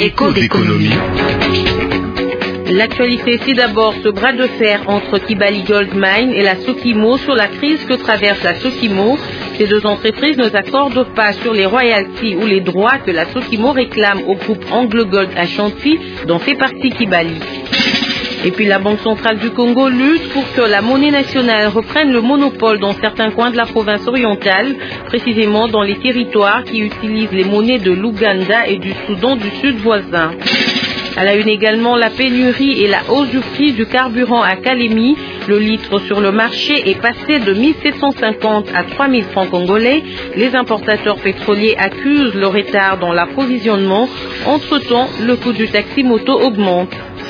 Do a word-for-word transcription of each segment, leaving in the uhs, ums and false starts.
Écho d'économie. L'actualité, c'est d'abord ce bras de fer entre Kibali Gold Mine et la Sokimo sur la crise que traverse la Sokimo. Ces deux entreprises ne s'accordent pas sur les royalties ou les droits que la Sokimo réclame au groupe AngloGold Ashanti, dont fait partie Kibali. Et puis la Banque centrale du Congo lutte pour que la monnaie nationale reprenne le monopole dans certains coins de la province orientale, précisément dans les territoires qui utilisent les monnaies de l'Ouganda et du Soudan du Sud voisin. À la une également, la pénurie et la hausse du prix du carburant à Kalemi. Le litre sur le marché est passé de mille sept cent cinquante à trois mille francs congolais. Les importateurs pétroliers accusent le retard dans l'approvisionnement. Entre-temps, le coût du taxi-moto augmente.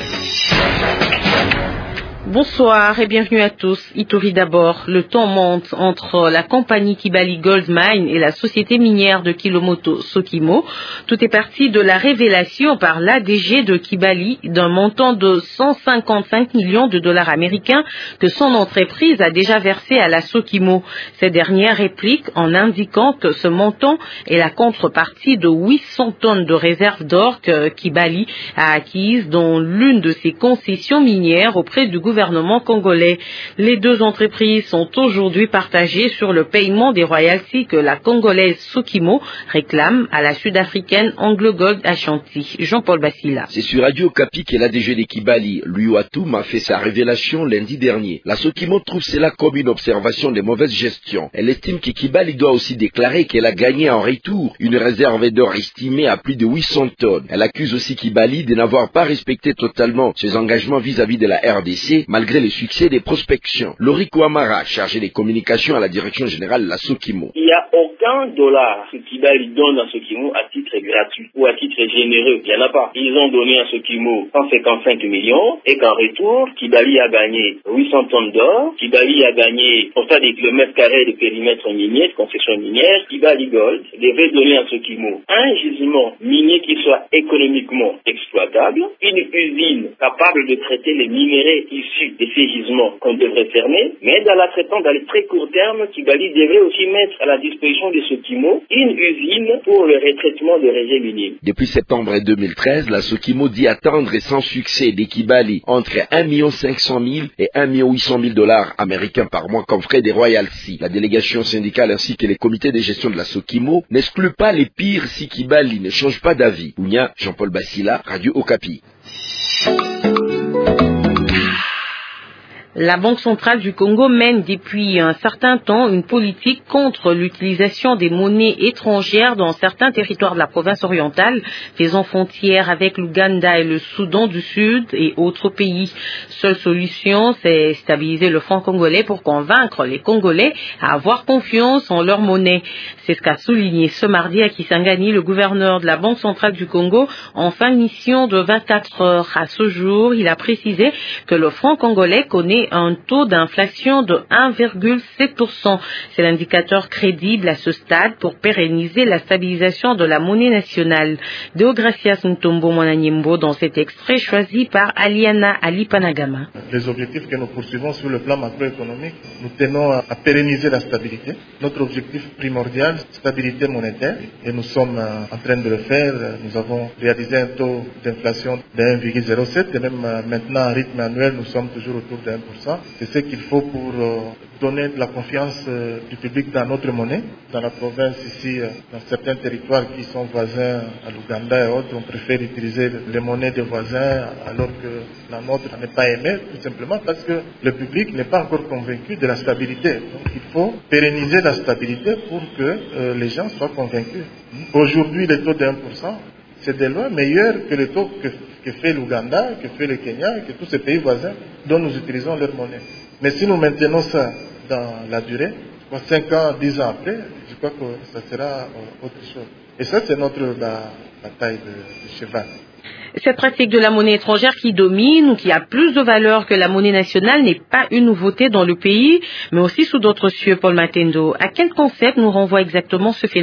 Bonsoir et bienvenue à tous. Ituri d'abord. Le temps monte entre la compagnie Kibali Gold Mine et la société minière de Kilomoto Sokimo. Tout est parti de la révélation par l'A D G de Kibali d'un montant de cent cinquante-cinq millions de dollars américains que son entreprise a déjà versé à la Sokimo. Cette dernière réplique en indiquant que ce montant est la contrepartie de huit cents tonnes de réserves d'or que Kibali a acquises dans l'une de ses concessions minières auprès du gouvernement congolais. Les deux entreprises sont aujourd'hui partagées sur le paiement des royalties que la congolaise Sokimo réclame à la sud-africaine AngloGold Ashanti. Jean-Paul Bassila. C'est sur Radio Okapi que l'A D G de Kibali, Lui Atum, a fait sa révélation lundi dernier. La Sokimo trouve cela comme une observation de mauvaise gestion. Elle estime que Kibali doit aussi déclarer qu'elle a gagné en retour une réserve d'or estimée à plus de huit cents tonnes. Elle accuse aussi Kibali de n'avoir pas respecté totalement ses engagements vis-à-vis de la R D C, malgré le succès des prospections. Laurie Kouamara, chargé des communications à la direction générale de la Sokimo. Il n'y a aucun dollar que Kibali donne à Sokimo à titre gratuit ou à titre généreux. Il n'y en a pas. Ils ont donné à Sokimo cent cinquante-cinq millions et qu'en retour, Kibali a gagné huit cents tonnes d'or. Kibali a gagné pour ça des kilomètres carrés de périmètre minier, de concession minière. Kibali Gold devait donner à Sokimo un gisement minier qui soit économiquement exploitable, une usine capable de traiter les minéraux issus de ces gisements qu'on devrait fermer, mais dans la traitance, dans les très court terme, Kibali devrait aussi mettre à la disposition de Sokimo une usine pour le retraitement de rejets miniers. Depuis septembre deux mille treize, la Sokimo dit attendre sans succès des Kibali entre un million cinq cent mille et un million huit cent mille dollars américains par mois comme frais des royalties. La délégation syndicale ainsi que les comités de gestion de la Sokimo n'excluent pas les pires si Kibali ne change pas d'avis. Ounia, Jean-Paul Bassila, Radio Okapi. La Banque centrale du Congo mène depuis un certain temps une politique contre l'utilisation des monnaies étrangères dans certains territoires de la province orientale, faisant frontière avec l'Ouganda et le Soudan du Sud et autres pays. Seule solution, c'est stabiliser le franc congolais pour convaincre les Congolais à avoir confiance en leur monnaie. C'est ce qu'a souligné ce mardi à Kisangani le gouverneur de la Banque centrale du Congo en fin de mission de vingt-quatre heures. À ce jour, il a précisé que le franc congolais connaît un taux d'inflation de un virgule sept pour cent. C'est l'indicateur crédible à ce stade pour pérenniser la stabilisation de la monnaie nationale. Deogracias Ntombo Mwananyembo dans cet extrait choisi par Aliana Alipanagama. Les objectifs que nous poursuivons sur le plan macroéconomique, nous tenons à pérenniser la stabilité. Notre objectif primordial, stabilité monétaire, et nous sommes en train de le faire. Nous avons réalisé un taux d'inflation de un virgule zéro sept et même maintenant à rythme annuel, nous sommes toujours autour de un pour cent. C'est ce qu'il faut pour euh, donner de la confiance euh, du public dans notre monnaie. Dans la province ici, euh, dans certains territoires qui sont voisins à l'Ouganda et autres, on préfère utiliser les monnaies des voisins alors que la nôtre n'est pas aimée, tout simplement parce que le public n'est pas encore convaincu de la stabilité. Donc il faut pérenniser la stabilité pour que euh, les gens soient convaincus. Aujourd'hui, le taux de un pour cent, c'est de loin meilleur que le taux que, que fait l'Ouganda, que fait le Kenya, que tous ces pays voisins dont nous utilisons leur monnaie. Mais si nous maintenons ça dans la durée, cinq ans, dix ans après, je crois que ça sera autre chose. Et ça, c'est notre la, bataille de, de cheval. Cette pratique de la monnaie étrangère qui domine ou qui a plus de valeur que la monnaie nationale n'est pas une nouveauté dans le pays, mais aussi sous d'autres cieux, Paul Matendo. À quel concept nous renvoie exactement ce phénomène ?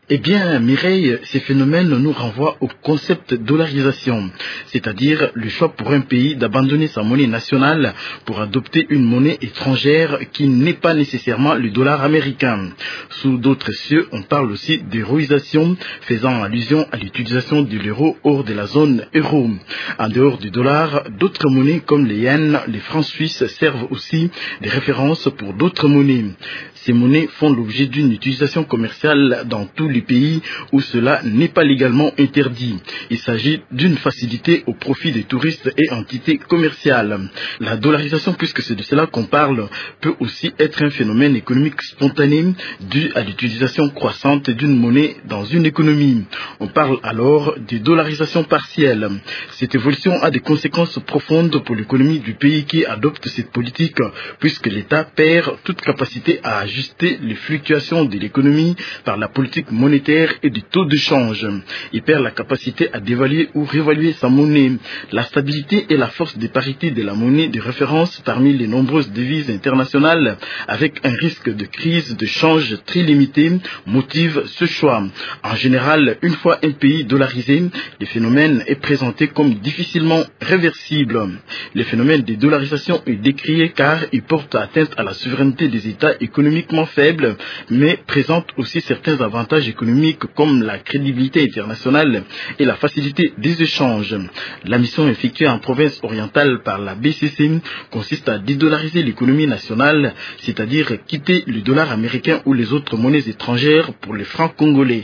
Eh bien, Mireille, ces phénomènes nous renvoient au concept de dollarisation, c'est-à-dire le choix pour un pays d'abandonner sa monnaie nationale pour adopter une monnaie étrangère qui n'est pas nécessairement le dollar américain. Sous d'autres cieux, on parle aussi d'héroïsation, faisant allusion à l'utilisation de l'euro hors de la zone euro. En dehors du dollar, d'autres monnaies comme les yens, les francs suisses servent aussi de référence pour d'autres monnaies. Ces monnaies font l'objet d'une utilisation commerciale dans tous les pays où cela n'est pas légalement interdit. Il s'agit d'une facilité au profit des touristes et entités commerciales. La dollarisation, puisque c'est de cela qu'on parle, peut aussi être un phénomène économique spontané dû à l'utilisation croissante d'une monnaie dans une économie. On parle alors de dollarisation partielle. Cette évolution a des conséquences profondes pour l'économie du pays qui adopte cette politique, puisque l'État perd toute capacité à ajuster les fluctuations de l'économie par la politique monétaire et du taux de change. Il perd la capacité à dévaluer ou réévaluer sa monnaie. La stabilité et la force des parités de la monnaie de référence parmi les nombreuses devises internationales, avec un risque de crise de change très limité, motive ce choix. En général, une fois un pays dollarisé, le phénomène est présenté comme difficilement réversible. Le phénomène de dollarisation est décrié car il porte atteinte à la souveraineté des États économiquement faibles, mais présente aussi certains avantages économiques comme la crédibilité internationale et la facilité des échanges. La mission effectuée en province orientale par la B C C consiste à dédollariser l'économie nationale, c'est-à-dire quitter le dollar américain ou les autres monnaies étrangères pour les francs congolais.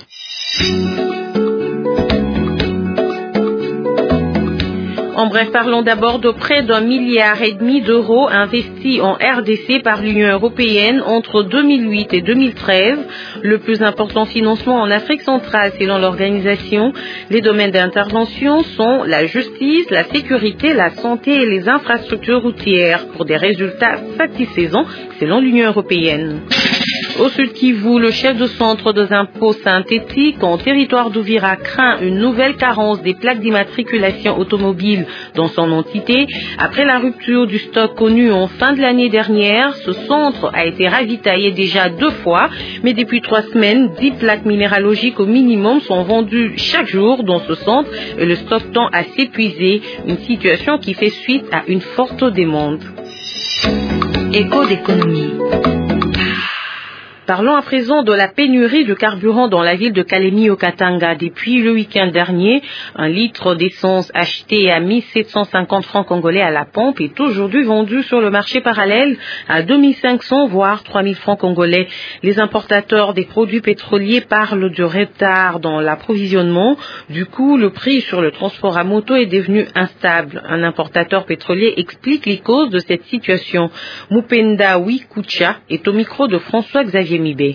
En bref, parlons d'abord de près d'un milliard et demi d'euros investis en R D C par l'Union européenne entre deux mille huit et deux mille treize, le plus important financement en Afrique centrale selon l'organisation. Les domaines d'intervention sont la justice, la sécurité, la santé et les infrastructures routières pour des résultats satisfaisants selon l'Union européenne. Au Sud Kivu, le chef de centre des impôts synthétiques en territoire d'Ouvira craint une nouvelle carence des plaques d'immatriculation automobile dans son entité. Après la rupture du stock connu en fin de l'année dernière, ce centre a été ravitaillé déjà deux fois, mais depuis trois semaines, dix plaques minéralogiques au minimum sont vendues chaque jour dans ce centre et le stock tend à s'épuiser, une situation qui fait suite à une forte demande. Écho d'économie. Parlons à présent de la pénurie de carburant dans la ville de Kalemi au Katanga. Depuis le week-end dernier, un litre d'essence acheté à mille sept cent cinquante francs congolais à la pompe est aujourd'hui vendu sur le marché parallèle à deux mille cinq cents voire trois mille francs congolais. Les importateurs des produits pétroliers parlent de retard dans l'approvisionnement. Du coup, le prix sur le transport à moto est devenu instable. Un importateur pétrolier explique les causes de cette situation. Mupenda Wikucha est au micro de François-Xavier Mibé.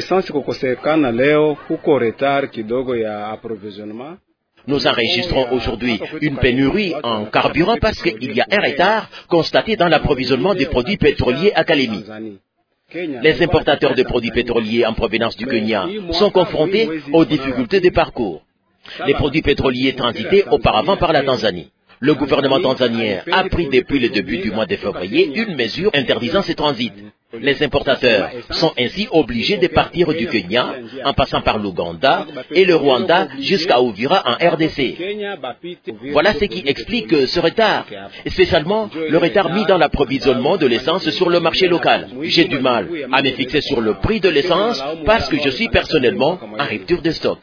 Nous enregistrons aujourd'hui une pénurie en carburant parce qu'il y a un retard constaté dans l'approvisionnement des produits pétroliers à Kalemi. Les importateurs de produits pétroliers en provenance du Kenya sont confrontés aux difficultés de parcours. Les produits pétroliers transités auparavant par la Tanzanie. Le gouvernement tanzanien a pris depuis le début du mois de février une mesure interdisant ces transits. Les importateurs sont ainsi obligés de partir du Kenya en passant par l'Ouganda et le Rwanda jusqu'à Uvira en R D C. Voilà ce qui explique ce retard, spécialement le retard mis dans l'approvisionnement de l'essence sur le marché local. J'ai du mal à me fixer sur le prix de l'essence parce que je suis personnellement en rupture de stock.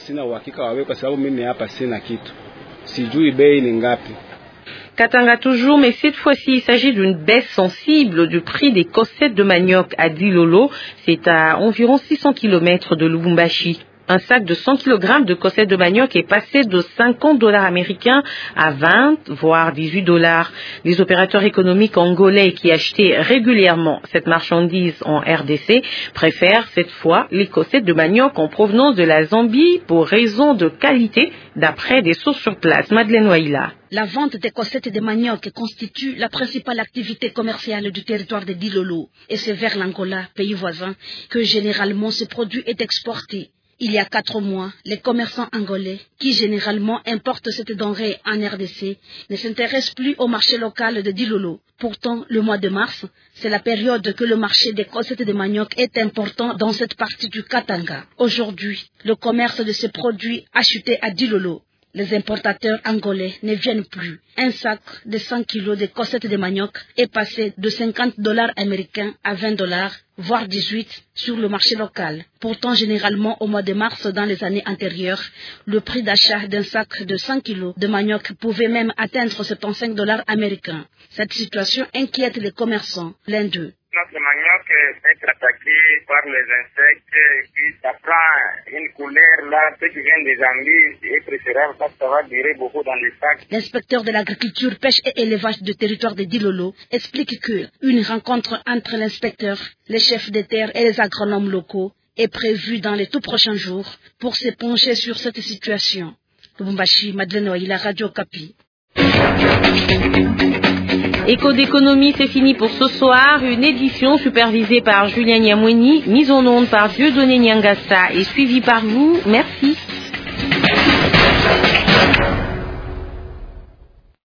Katanga toujours, mais cette fois-ci, il s'agit d'une baisse sensible du prix des cossettes de manioc à Dilolo. C'est à environ six cents kilomètres de Lubumbashi. Un sac de cent kilogrammes de cossettes de manioc est passé de cinquante dollars américains à vingt, voire dix-huit dollars. Les opérateurs économiques angolais qui achetaient régulièrement cette marchandise en R D C préfèrent cette fois les cossettes de manioc en provenance de la Zambie pour raison de qualité, d'après des sources sur place. Madeleine Waila. La vente des cossettes de manioc constitue la principale activité commerciale du territoire de Dilolo. Et c'est vers l'Angola, pays voisin, que généralement ce produit est exporté. Il y a quatre mois, les commerçants angolais, qui généralement importent cette denrée en R D C, ne s'intéressent plus au marché local de Dilolo. Pourtant, le mois de mars, c'est la période que le marché des cossettes de manioc est important dans cette partie du Katanga. Aujourd'hui, le commerce de ces produits a chuté à Dilolo. Les importateurs angolais ne viennent plus. Un sac de cent kilos de cossettes de manioc est passé de cinquante dollars américains à vingt dollars, voire dix-huit sur le marché local. Pourtant, généralement, au mois de mars dans les années antérieures, le prix d'achat d'un sac de cent kilos de manioc pouvait même atteindre soixante-quinze dollars américains. Cette situation inquiète les commerçants. L'un d'eux. Notre manioc est attaqué par les insectes et puis ça prend une couleur là, ce qui vient des Antilles est préférable parce que ça va durer beaucoup dans les sacs. L'inspecteur de l'agriculture, pêche et élevage du territoire de Dilolo explique que une rencontre entre l'inspecteur, les chefs de terre et les agronomes locaux est prévue dans les tout prochains jours pour se pencher sur cette situation. Lubumbashi, Madeleine Waila, Radio Okapi. Écho d'économie, c'est fini pour ce soir. Une édition supervisée par Julien Niamweni, mise en onde par Dieudonné Nyangassa et suivie par vous. Merci.